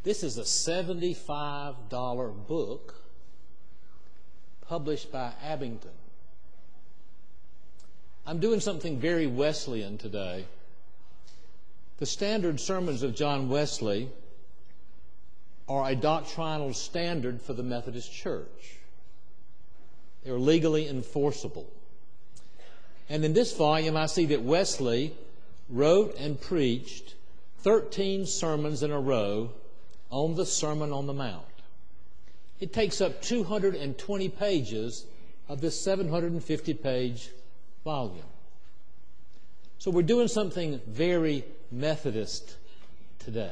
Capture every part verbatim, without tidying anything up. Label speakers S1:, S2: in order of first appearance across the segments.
S1: This is a seventy-five dollar book published by Abingdon. I'm doing something very Wesleyan today. The standard sermons of John Wesley are a doctrinal standard for the Methodist Church. They're legally enforceable. And in this volume, I see that Wesley wrote and preached thirteen sermons in a row on the Sermon on the Mount. It takes up two hundred twenty pages of this seven hundred fifty page volume. So we're doing something very Methodist today.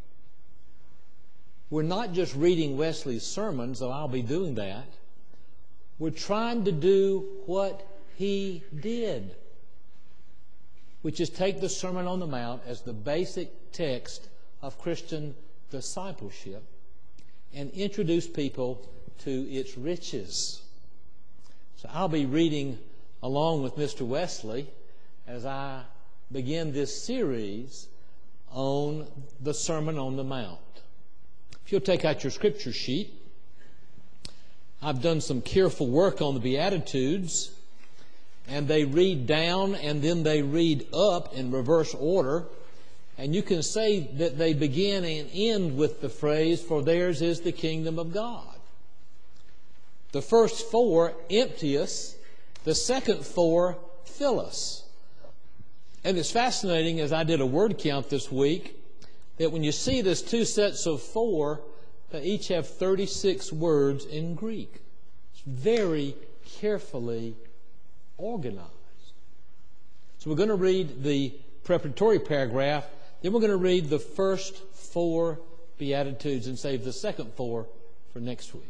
S1: We're not just reading Wesley's sermons, though I'll be doing that. We're trying to do what he did, which is take the Sermon on the Mount as the basic text of Christian discipleship and introduce people to its riches. So I'll be reading along with Mister Wesley as I begin this series on the Sermon on the Mount. If you'll take out your scripture sheet, I've done some careful work on the Beatitudes, and they read down and then they read up in reverse order. And you can say that they begin and end with the phrase, "For theirs is the kingdom of God." The first four empty us, the second four fill us. And it's fascinating, as I did a word count this week, that when you see this two sets of four, they each have thirty-six words in Greek. It's very carefully organized. So we're going to read the preparatory paragraph, then we're going to read the first four Beatitudes and save the second four for next week.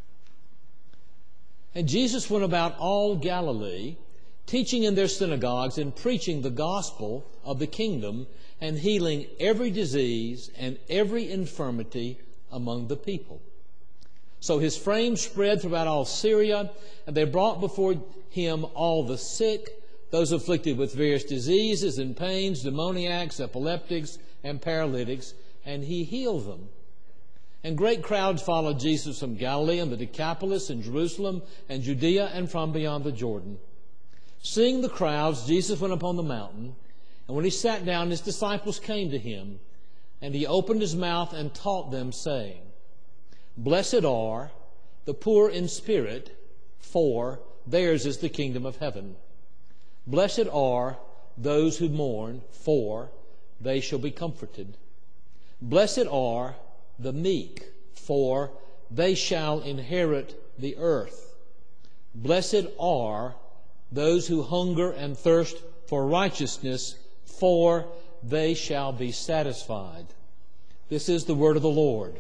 S1: And Jesus went about all Galilee, teaching in their synagogues and preaching the gospel of the kingdom and healing every disease and every infirmity among the people. So his fame spread throughout all Syria, and they brought before him all the sick, those afflicted with various diseases and pains, demoniacs, epileptics, and paralytics, and he healed them. And great crowds followed Jesus from Galilee and the Decapolis and Jerusalem and Judea and from beyond the Jordan. Seeing the crowds, Jesus went upon the mountain, and when he sat down, his disciples came to him, and he opened his mouth and taught them, saying, "Blessed are the poor in spirit, for theirs is the kingdom of heaven. Blessed are those who mourn, for they shall be comforted. Blessed are the meek, for they shall inherit the earth. Blessed are those who hunger and thirst for righteousness, for they shall be satisfied." This is the word of the Lord.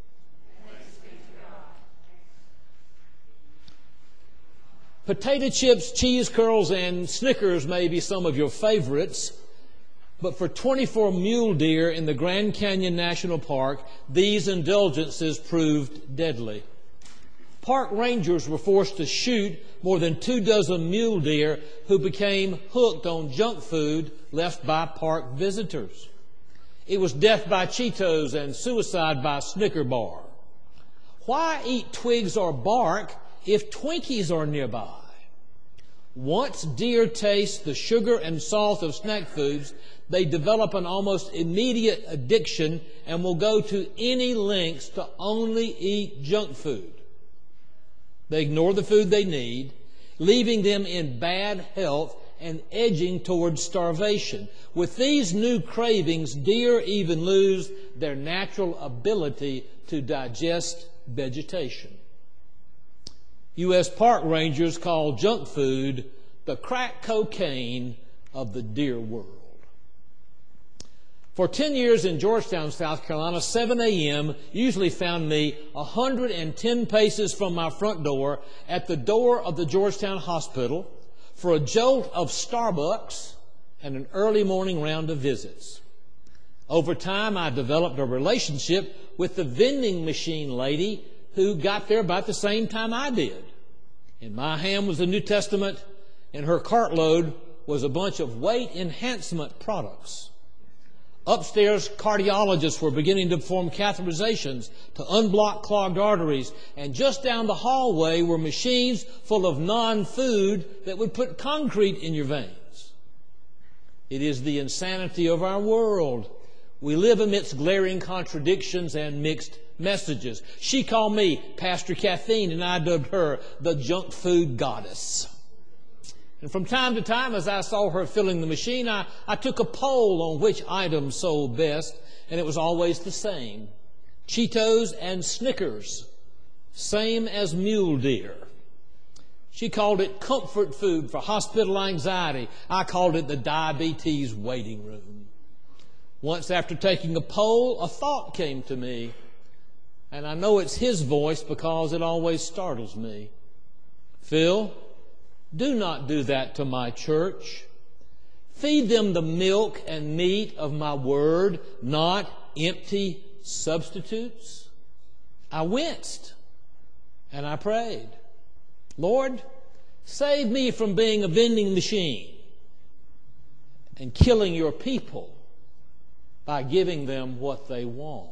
S1: Potato chips, cheese curls, and Snickers may be some of your favorites, but for twenty-four mule deer in the Grand Canyon National Park, these indulgences proved deadly. Park rangers were forced to shoot more than two dozen mule deer who became hooked on junk food left by park visitors. It was death by Cheetos and suicide by Snicker bar. Why eat twigs or bark if Twinkies are nearby? Once deer taste the sugar and salt of snack foods, they develop an almost immediate addiction and will go to any lengths to only eat junk food. They ignore the food they need, leaving them in bad health and edging towards starvation. With these new cravings, deer even lose their natural ability to digest vegetation. U S park rangers call junk food the crack cocaine of the deer world. For ten years in Georgetown, South Carolina, seven a.m. usually found me one hundred ten paces from my front door at the door of the Georgetown Hospital for a jolt of Starbucks and an early morning round of visits. Over time, I developed a relationship with the vending machine lady who got there about the same time I did. In my hand was the New Testament, and her cartload was a bunch of weight enhancement products. Upstairs, cardiologists were beginning to perform catheterizations to unblock clogged arteries. And just down the hallway were machines full of non-food that would put concrete in your veins. It is the insanity of our world. We live amidst glaring contradictions and mixed messages. She called me Pastor Caffeine, and I dubbed her the junk food goddess. And from time to time, as I saw her filling the machine, I, I took a poll on which item sold best, and it was always the same. Cheetos and Snickers, same as mule deer. She called it comfort food for hospital anxiety. I called it the diabetes waiting room. Once after taking a poll, a thought came to me, and I know it's his voice because it always startles me. Phil, do not do that to my church. Feed them the milk and meat of my word, not empty substitutes. I winced and I prayed, Lord, save me from being a vending machine and killing your people by giving them what they want.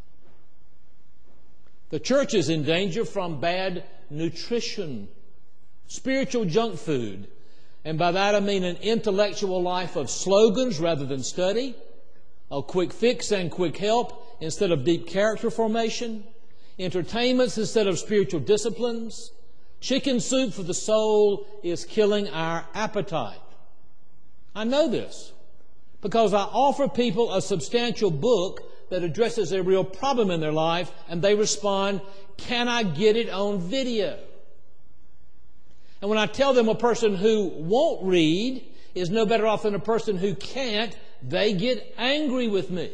S1: The church is in danger from bad nutrition, spiritual junk food, and by that I mean an intellectual life of slogans rather than study, a quick fix and quick help instead of deep character formation, entertainments instead of spiritual disciplines. Chicken soup for the soul is killing our appetite. I know this because I offer people a substantial book that addresses a real problem in their life, and they respond, can I get it on video? And when I tell them a person who won't read is no better off than a person who can't, they get angry with me.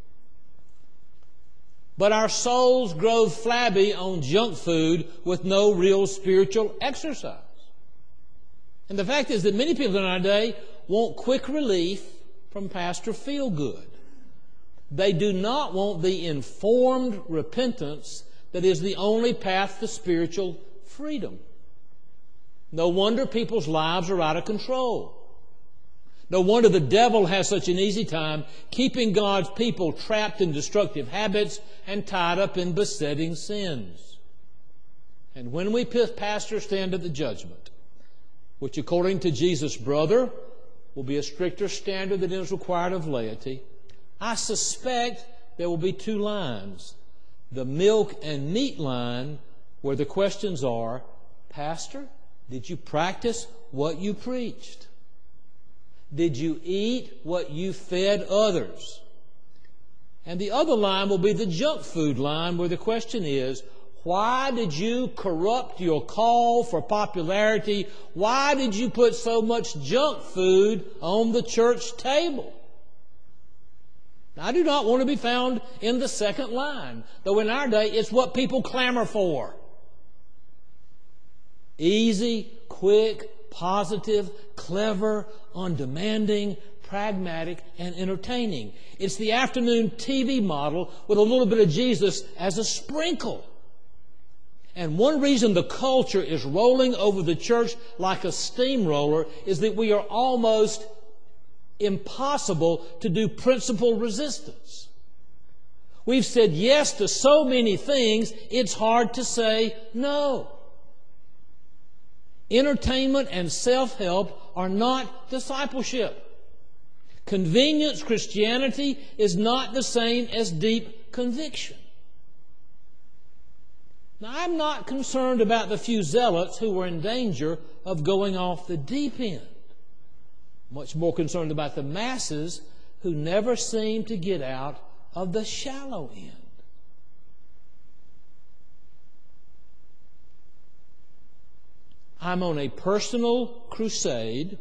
S1: But our souls grow flabby on junk food with no real spiritual exercise. And the fact is that many people in our day want quick relief from Pastor Feelgood. They do not want the informed repentance that is the only path to spiritual freedom. No wonder people's lives are out of control. No wonder the devil has such an easy time keeping God's people trapped in destructive habits and tied up in besetting sins. And when we pastors stand at the judgment, which according to Jesus' brother will be a stricter standard than is required of laity, I suspect there will be two lines. The milk and meat line, where the questions are, Pastor, did you practice what you preached? Did you eat what you fed others? And the other line will be the junk food line, where the question is, why did you corrupt your call for popularity? Why did you put so much junk food on the church table? I do not want to be found in the second line, though in our day it's what people clamor for. Easy, quick, positive, clever, undemanding, pragmatic, and entertaining. It's the afternoon T V model with a little bit of Jesus as a sprinkle. And one reason the culture is rolling over the church like a steamroller is that we are almost impossible to do principle resistance. We've said yes to so many things, it's hard to say no. Entertainment and self-help are not discipleship. Convenience Christianity is not the same as deep conviction. Now, I'm not concerned about the few zealots who are in danger of going off the deep end. Much more concerned about the masses who never seem to get out of the shallow end. I'm on a personal crusade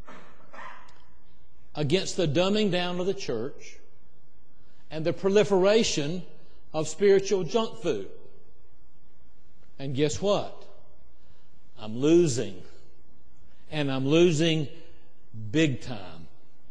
S1: against the dumbing down of the church and the proliferation of spiritual junk food. And guess what? I'm losing. And I'm losing big time.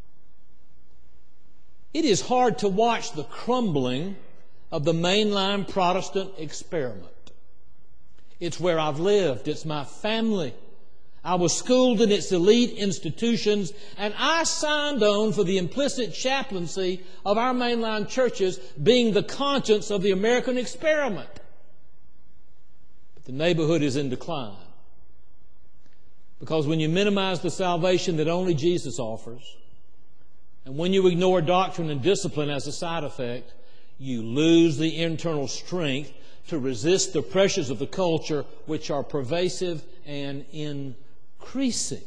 S1: It is hard to watch the crumbling of the mainline Protestant experiment. It's where I've lived. It's my family. I was schooled in its elite institutions, and I signed on for the implicit chaplaincy of our mainline churches being the conscience of the American experiment. But the neighborhood is in decline. Because when you minimize the salvation that only Jesus offers, and when you ignore doctrine and discipline as a side effect, you lose the internal strength to resist the pressures of the culture, which are pervasive and increasing.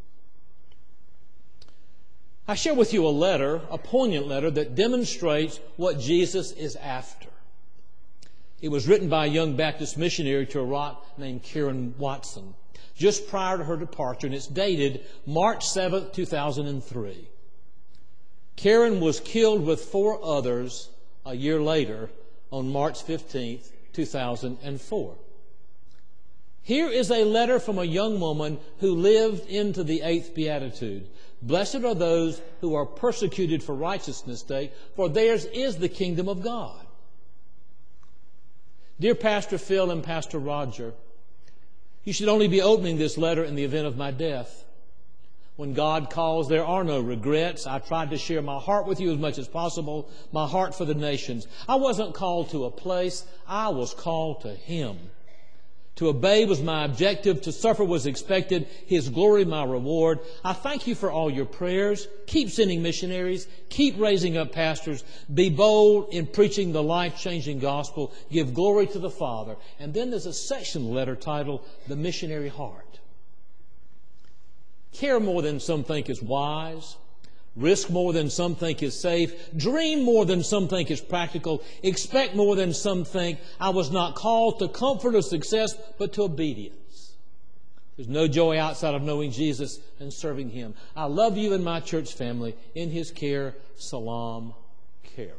S1: I share with you a letter, a poignant letter, that demonstrates what Jesus is after. It was written by a young Baptist missionary to Iraq named Karen Watson, just prior to her departure, and it's dated March seventh, two thousand three. Karen was killed with four others a year later on March fifteenth, two thousand four. Here is a letter from a young woman who lived into the eighth beatitude. Blessed are those who are persecuted for righteousness' sake, for theirs is the kingdom of God. Dear Pastor Phil and Pastor Roger, you should only be opening this letter in the event of my death. When God calls, there are no regrets. I tried to share my heart with you as much as possible, my heart for the nations. I wasn't called to a place. I was called to Him. To obey was my objective. To suffer was expected. His glory my reward. I thank you for all your prayers. Keep sending missionaries. Keep raising up pastors. Be bold in preaching the life-changing gospel. Give glory to the Father. And then there's a section letter titled The Missionary Heart. Care more than some think is wise. Risk more than some think is safe. Dream more than some think is practical. Expect more than some think. I was not called to comfort or success, but to obedience. There's no joy outside of knowing Jesus and serving Him. I love you and my church family. In His care, Salam, Karen.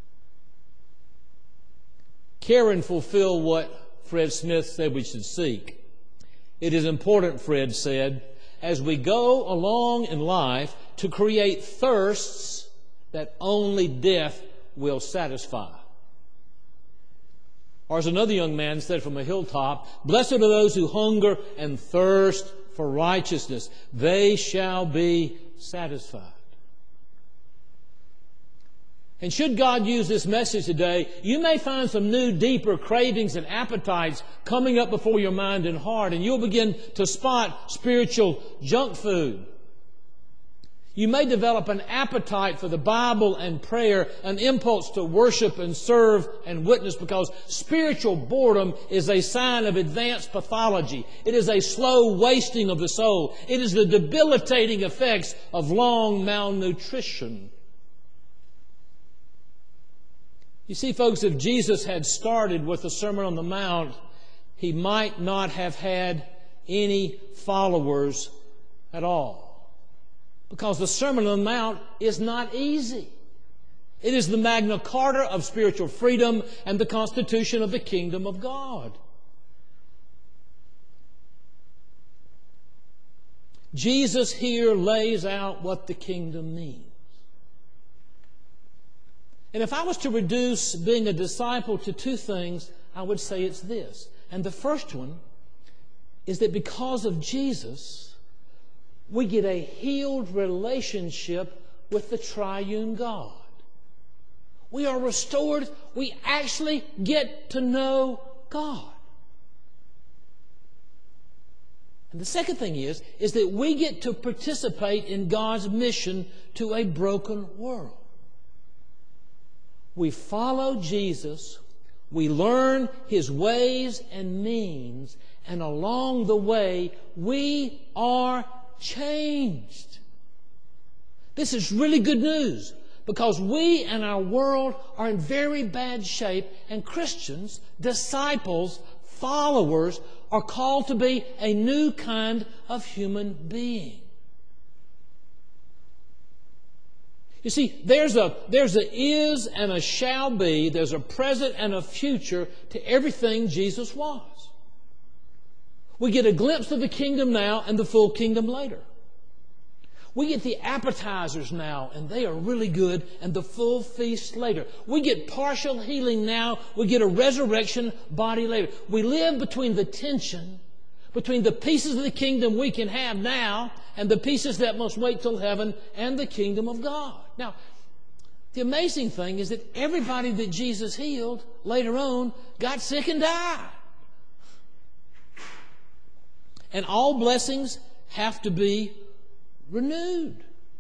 S1: Karen fulfilled what Fred Smith said we should seek. It is important, Fred said, as we go along in life, to create thirsts that only death will satisfy. Or as another young man said from a hilltop, blessed are those who hunger and thirst for righteousness. They shall be satisfied. And should God use this message today, you may find some new, deeper cravings and appetites coming up before your mind and heart, and you'll begin to spot spiritual junk food. You may develop an appetite for the Bible and prayer, an impulse to worship and serve and witness, because spiritual boredom is a sign of advanced pathology. It is a slow wasting of the soul. It is the debilitating effects of long malnutrition. You see, folks, if Jesus had started with the Sermon on the Mount, He might not have had any followers at all. Because the Sermon on the Mount is not easy. It is the Magna Carta of spiritual freedom and the Constitution of the Kingdom of God. Jesus here lays out what the kingdom means. And if I was to reduce being a disciple to two things, I would say it's this. And the first one is that because of Jesus, we get a healed relationship with the triune God. We are restored. We actually get to know God. And the second thing is, is that we get to participate in God's mission to a broken world. We follow Jesus, we learn His ways and means, and along the way, we are changed. This is really good news, because we and our world are in very bad shape, and Christians, disciples, followers, are called to be a new kind of human being. You see, there's a, there's a is and a shall be, there's a present and a future to everything Jesus was. We get a glimpse of the kingdom now and the full kingdom later. We get the appetizers now, and they are really good, and the full feast later. We get partial healing now, we get a resurrection body later. We live between the tension between the pieces of the kingdom we can have now and the pieces that must wait till heaven and the kingdom of God. Now, the amazing thing is that everybody that Jesus healed later on got sick and died. And all blessings have to be renewed.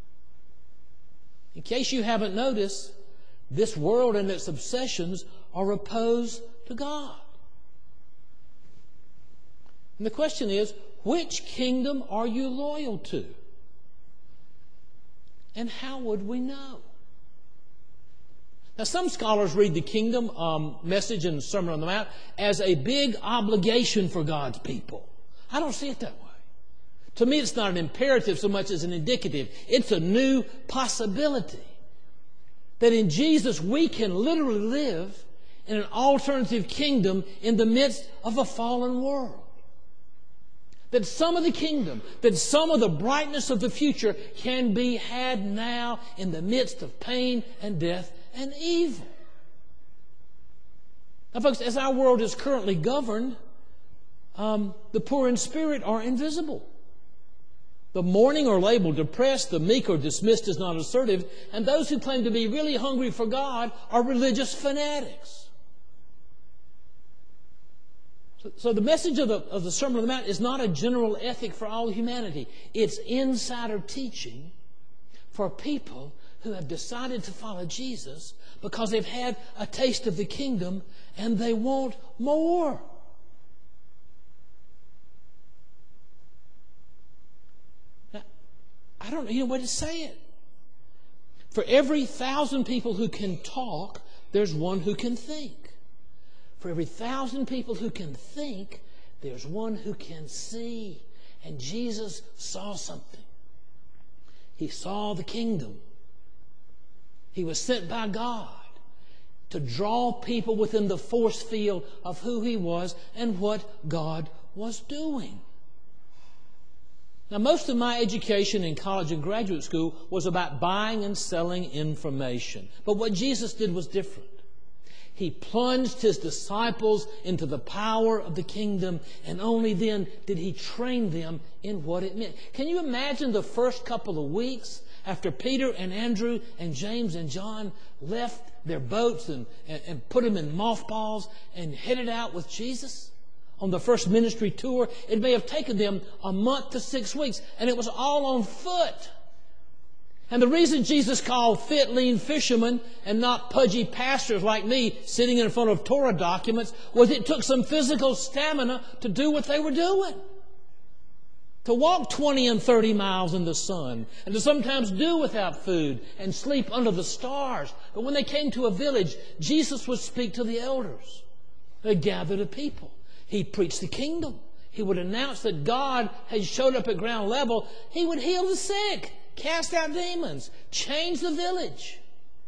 S1: In case you haven't noticed, this world and its obsessions are opposed to God. And the question is, which kingdom are you loyal to? And how would we know? Now, some scholars read the kingdom um, message in the Sermon on the Mount as a big obligation for God's people. I don't see it that way. To me, it's not an imperative so much as an indicative. It's a new possibility. That in Jesus we can literally live in an alternative kingdom in the midst of a fallen world. That some of the kingdom, that some of the brightness of the future can be had now in the midst of pain and death and evil. Now, folks, as our world is currently governed, um, the poor in spirit are invisible. The mourning are labeled depressed, the meek are dismissed as not assertive, and those who claim to be really hungry for God are religious fanatics. So, so the message of the, of the Sermon on the Mount is not a general ethic for all humanity. It's insider teaching for people who have decided to follow Jesus because they've had a taste of the kingdom and they want more. Now, I don't know what to say it. For every thousand people who can talk, there's one who can think. For every thousand people who can think, there's one who can see. And Jesus saw something. He saw the kingdom. He was sent by God to draw people within the force field of who He was and what God was doing. Now, most of my education in college and graduate school was about buying and selling information. But what Jesus did was different. He plunged His disciples into the power of the kingdom, and only then did He train them in what it meant. Can you imagine the first couple of weeks after Peter and Andrew and James and John left their boats and, and, and put them in mothballs and headed out with Jesus on the first ministry tour? It may have taken them a month to six weeks, and it was all on foot. And the reason Jesus called fit, lean fishermen and not pudgy pastors like me sitting in front of Torah documents was it took some physical stamina to do what they were doing. To walk twenty and thirty miles in the sun and to sometimes do without food and sleep under the stars. But when they came to a village, Jesus would speak to the elders. They'd gather the people. He'd preach the kingdom. He would announce that God had showed up at ground level. He would heal the sick, cast out demons, change the village.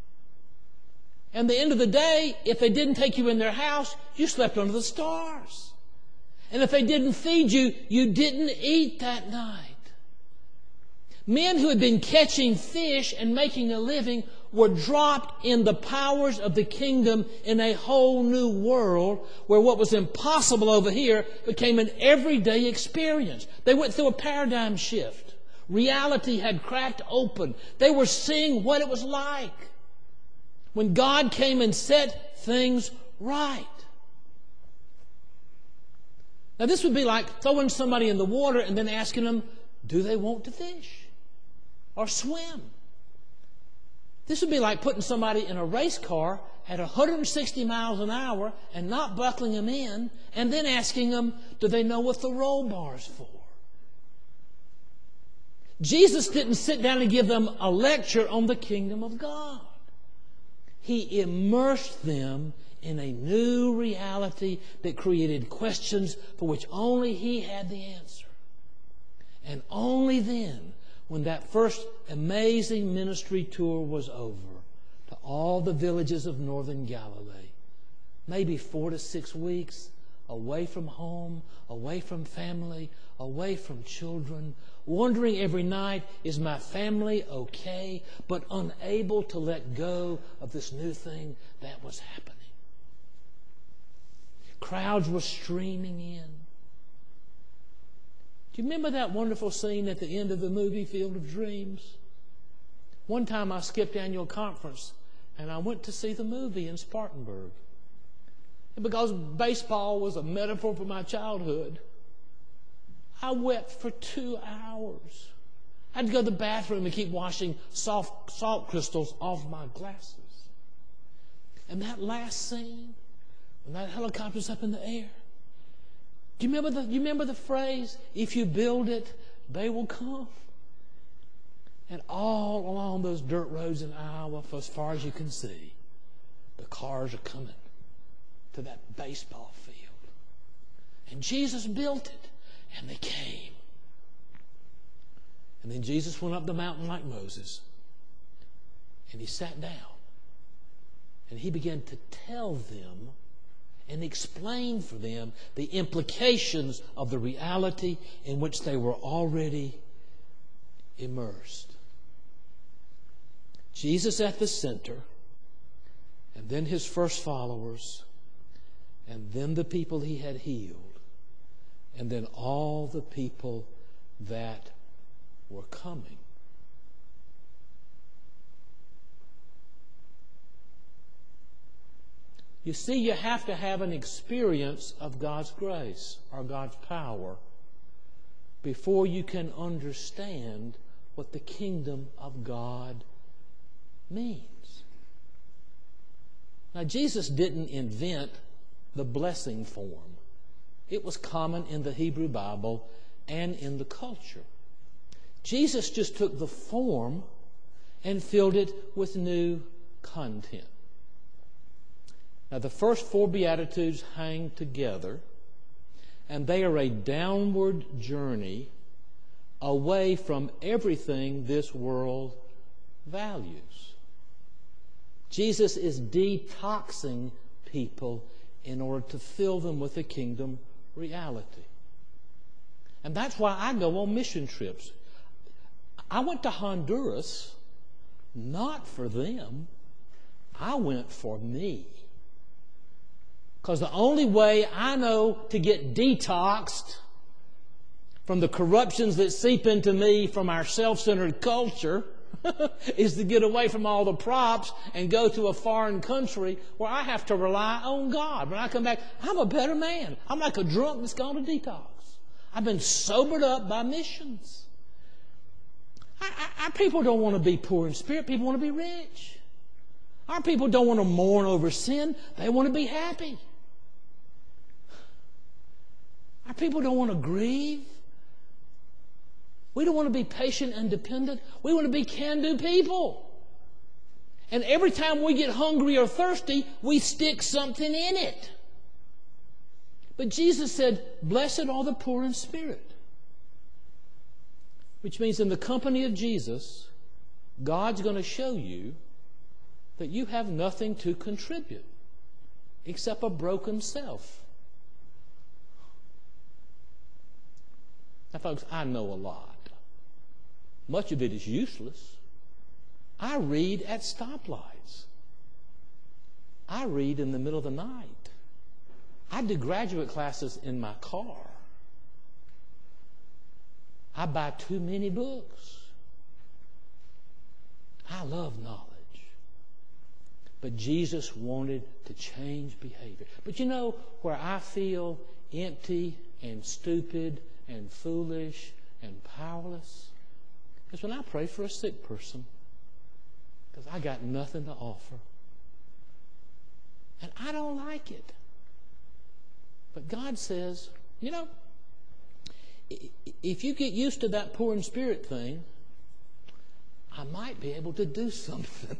S1: And at the end of the day, if they didn't take you in their house, you slept under the stars. And if they didn't feed you, you didn't eat that night. Men who had been catching fish and making a living were dropped in the powers of the kingdom in a whole new world where what was impossible over here became an everyday experience. They went through a paradigm shift. Reality had cracked open. They were seeing what it was like when God came and set things right. Now, this would be like throwing somebody in the water and then asking them, do they want to fish or swim? This would be like putting somebody in a race car at one hundred sixty miles an hour and not buckling them in and then asking them, do they know what the roll bar is for? Jesus didn't sit down and give them a lecture on the kingdom of God. He immersed them in a new reality that created questions for which only He had the answer. And only then, when that first amazing ministry tour was over to all the villages of northern Galilee, maybe four to six weeks away from home, away from family, away from children, wondering every night, is my family okay? But unable to let go of this new thing that was happening. Crowds were streaming in. Do you remember that wonderful scene at the end of the movie Field of Dreams? One time I skipped annual conference and I went to see the movie in Spartanburg. And because baseball was a metaphor for my childhood, I wept for two hours. I had to go to the bathroom and keep washing soft salt crystals off my glasses. And that last scene, when that helicopter's up in the air, do you remember the, you remember the phrase, if you build it, they will come? And all along those dirt roads in Iowa, for as far as you can see, the cars are coming to that baseball field. And Jesus built it, and they came. And then Jesus went up the mountain like Moses, and he sat down. And he began to tell them and explain for them the implications of the reality in which they were already immersed. Jesus at the center, and then his first followers, and then the people he had healed, and then all the people that were coming. You see, you have to have an experience of God's grace or God's power before you can understand what the kingdom of God means. Now, Jesus didn't invent the blessing form. It was common in the Hebrew Bible and in the culture. Jesus just took the form and filled it with new content. Now, the first four Beatitudes hang together, and they are a downward journey away from everything this world values. Jesus is detoxing people in order to fill them with the kingdom reality. And that's why I go on mission trips. I went to Honduras not for them. I went for me. Because the only way I know to get detoxed from the corruptions that seep into me from our self-centered culture is to get away from all the props and go to a foreign country where I have to rely on God. When I come back, I'm a better man. I'm like a drunk that's gone to detox. I've been sobered up by missions. I, I, our people don't want to be poor in spirit. People want to be rich. Our people don't want to mourn over sin. They want to be happy. Our people don't want to grieve. We don't want to be patient and dependent. We want to be can-do people. And every time we get hungry or thirsty, we stick something in it. But Jesus said, blessed are the poor in spirit. Which means in the company of Jesus, God's going to show you that you have nothing to contribute except a broken self. Now, folks, I know a lot. Much of it is useless. I read at stoplights. I read in the middle of the night. I do graduate classes in my car. I buy too many books. I love knowledge. But Jesus wanted to change behavior. But you know where I feel empty and stupid and foolish and powerless? Is when I pray for a sick person, because I got nothing to offer. And I don't like it. But God says, you know, if you get used to that poor in spirit thing, I might be able to do something.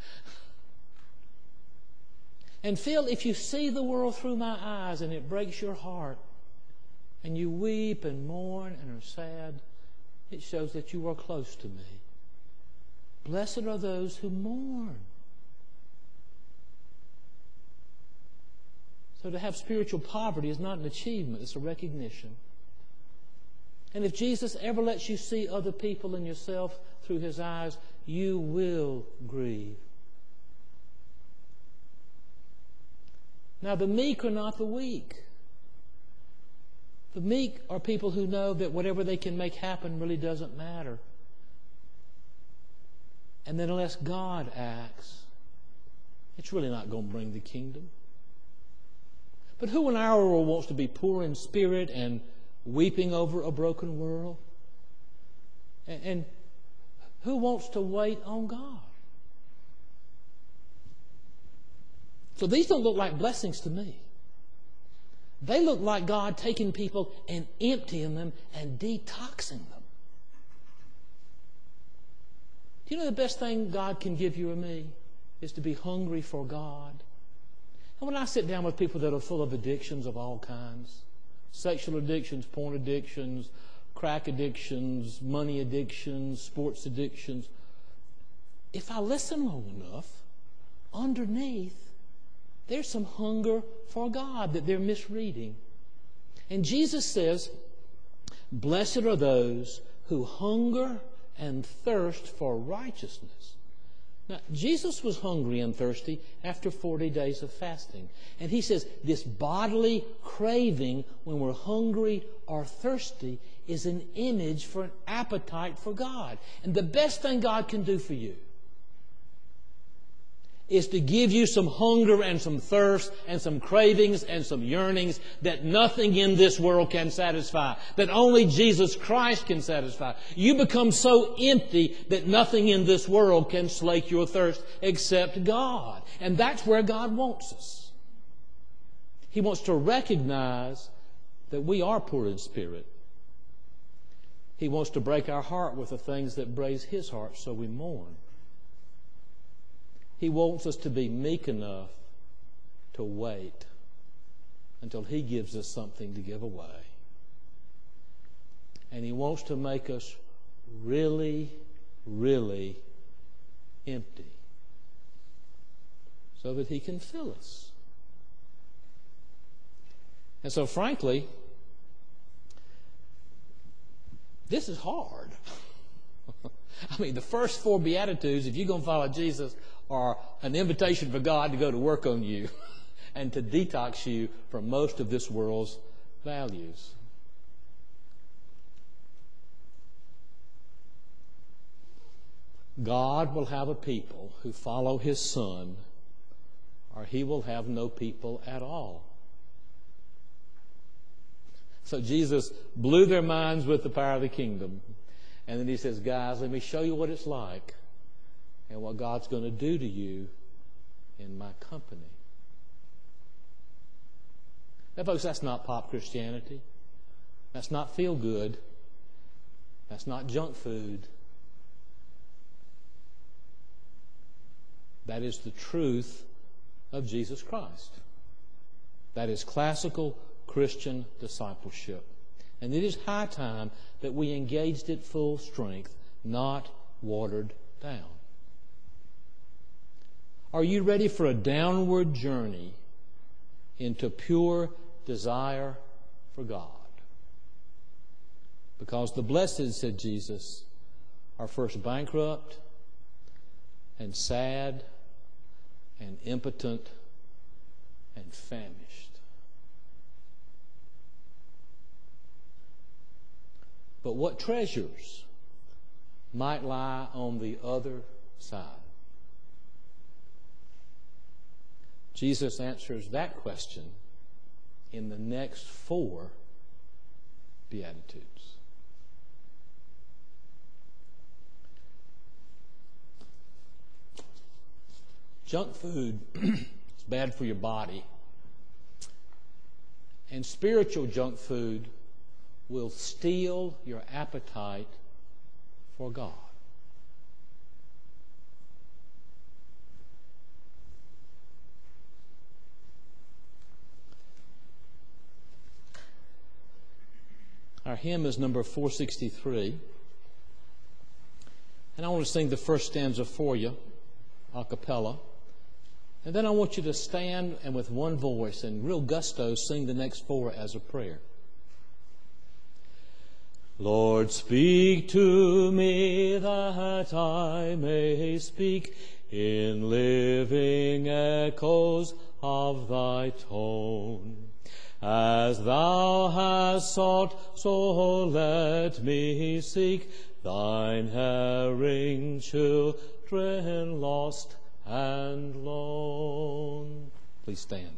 S1: And Phil, if you see the world through my eyes and it breaks your heart, and you weep and mourn and are sad, it shows that you are close to me. Blessed are those who mourn. So to have spiritual poverty is not an achievement, it's a recognition. And if Jesus ever lets you see other people and yourself through his eyes, you will grieve. Now, the meek are not the weak. The meek are people who know that whatever they can make happen really doesn't matter. And that unless God acts, it's really not going to bring the kingdom. But who in our world wants to be poor in spirit and weeping over a broken world? And, and who wants to wait on God? So these don't look like blessings to me. They look like God taking people and emptying them and detoxing them. Do you know the best thing God can give you or me is to be hungry for God? And when I sit down with people that are full of addictions of all kinds, sexual addictions, porn addictions, crack addictions, money addictions, sports addictions, if I listen long enough, underneath, there's some hunger for God that they're misreading. And Jesus says, blessed are those who hunger and thirst for righteousness. Now, Jesus was hungry and thirsty after forty days of fasting. And he says this bodily craving when we're hungry or thirsty is an image for an appetite for God. And the best thing God can do for you is to give you some hunger and some thirst and some cravings and some yearnings that nothing in this world can satisfy, that only Jesus Christ can satisfy. You become so empty that nothing in this world can slake your thirst except God. And that's where God wants us. He wants to recognize that we are poor in spirit. He wants to break our heart with the things that break His heart so we mourn. He wants us to be meek enough to wait until He gives us something to give away. And He wants to make us really, really empty so that He can fill us. And so, frankly, this is hard. I mean, the first four Beatitudes, if you're going to follow Jesus, are an invitation for God to go to work on you and to detox you from most of this world's values. God will have a people who follow His Son, or He will have no people at all. So Jesus blew their minds with the power of the kingdom. And then He says, guys, let me show you what it's like and what God's going to do to you in my company. Now, folks, that's not pop Christianity. That's not feel good. That's not junk food. That is the truth of Jesus Christ. That is classical Christian discipleship. And it is high time that we engaged it full strength, not watered down. Are you ready for a downward journey into pure desire for God? Because the blessed, said Jesus, are first bankrupt and sad and impotent and famished. But what treasures might lie on the other side? Jesus answers that question in the next four Beatitudes. Junk food is bad for your body. And spiritual junk food will steal your appetite for God. Our hymn is number four sixty-three. And I want to sing the first stanza for you, a cappella. And then I want you to stand and with one voice and real gusto sing the next four as a prayer. Lord, speak to me that I may speak in living echoes of thy tone. As thou hast sought, so let me seek thine erring children lost and lone. Please stand.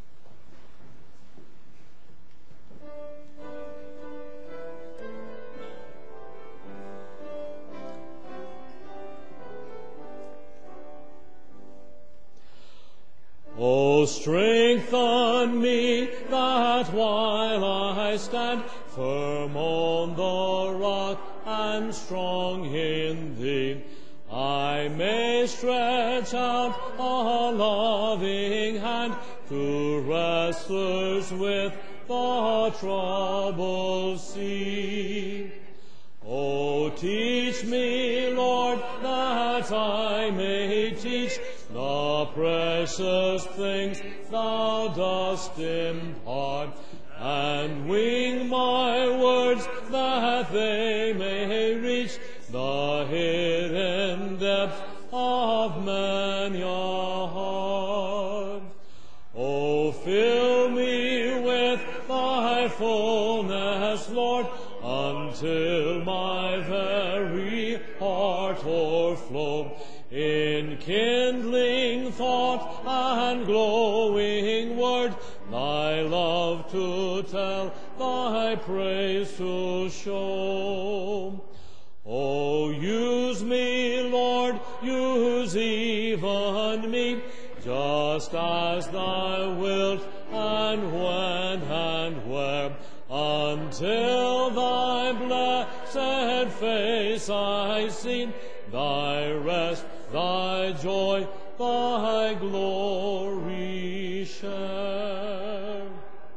S1: O strengthen me, that while I stand firm on the rock and strong in thee, I may stretch out a loving hand to wrestlers with the troubled sea. O teach me, Lord, that I may teach the precious things thou dost impart, and wing my words that they may reach the hidden depths of many a heart. O fill me with thy fullness, Lord, until my very heart o'erflow in kindling thought and glowing word, thy love to tell, thy praise to show. O use me, Lord, use even me, just as thou wilt, and when and where, until thy blessed face I see, thy rest, thy joy, thy glory.